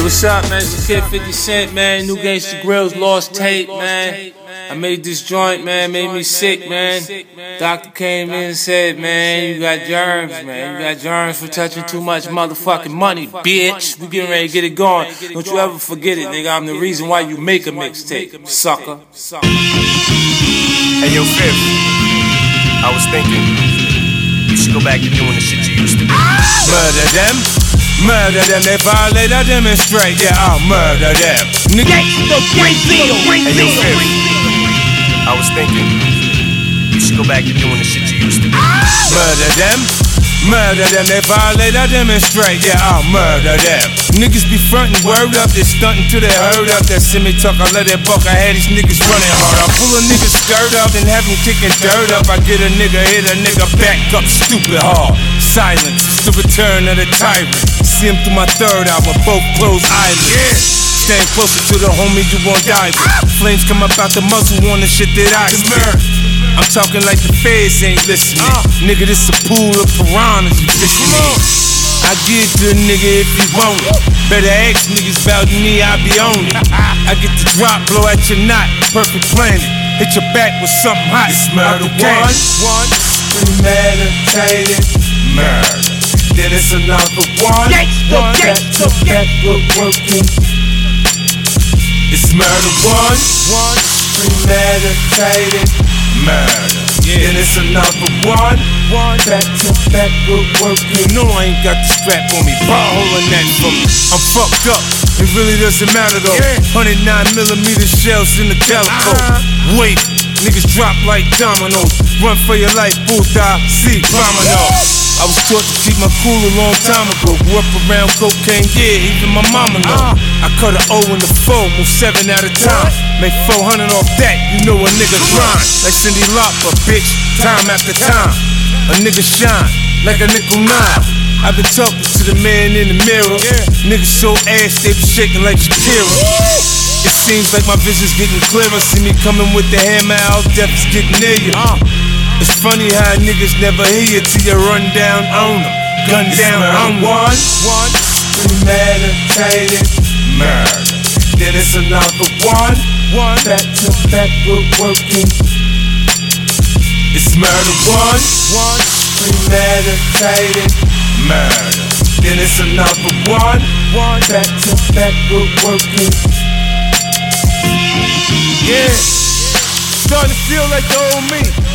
Hey, what's up, man? It's the Kid 50 Cent, man. New Gangsta Grillz, Lost Tape, man. I made this joint, man. Made me sick, man. Doctor came in and said, man, you got germs, man. You got germs for touching too much motherfucking money, bitch. We getting ready to get it going. Don't you ever forget it, nigga. I'm the reason why you make a mixtape, sucker. Hey, yo, Fifth. I was thinking, you should go back to doing the shit you used to do. Murder them, they violate, I demonstrate, yeah, I'll murder them. Nigga, Hey, yo, Fifth. I was thinking, you should go back to doing the shit you used to do. murder them, they violate, I demonstrate, yeah, I'll murder them. Niggas be frontin', word up, they stuntin' till they heard up. That semi talk, I let it buck, I had these niggas running hard. I pull a nigga skirt up and have him kicking dirt up. I get a nigga, hit a nigga back up stupid hard. Silence, it's the return of the tyrant. See him through my third album, both closed eyelids. Stand closer to the homie you won't die with. Flames come up out the muzzle on the shit that I spit. I'm talking like the feds ain't listening. Nigga, this a pool of piranhas you fishing in. I give it to a nigga if he want it. Better ask niggas about me, I be on it. I get the drop, blow at your knot, perfect planet. Hit your back with something hot. It's murder one, premeditated murder. Then it's another one, back to back with working. It's murder one, premeditated murder. Then it's another one, back to back with working. You know I ain't got the strap on me, ball holding that for me. I'm fucked up, it really doesn't matter though. 109mm shells in the calico. Wait, niggas drop like dominoes. Run for your life, bullseye, see, dominoes. I was taught to keep my cool a long time ago. Grew up around cocaine, yeah, even my mama know. I cut an O in the 4, move 7 at a time. Make 400 off that, you know a nigga grind. Like Cindy Lauper, bitch, time after time. A nigga shine, like a nickel 9. I've been talking to the man in the mirror. Niggas so ass, they be shaking like Shakira. It seems like my vision's getting clearer. See me coming with the hammer out, death is getting near you. It's funny how niggas never hear you till you run down on them. Gun down on one, premeditated murder. Then it's another one, back to back with working. It's murder one, premeditated murder. Then it's another one, back to back with working. Yeah, starting to feel like the old me.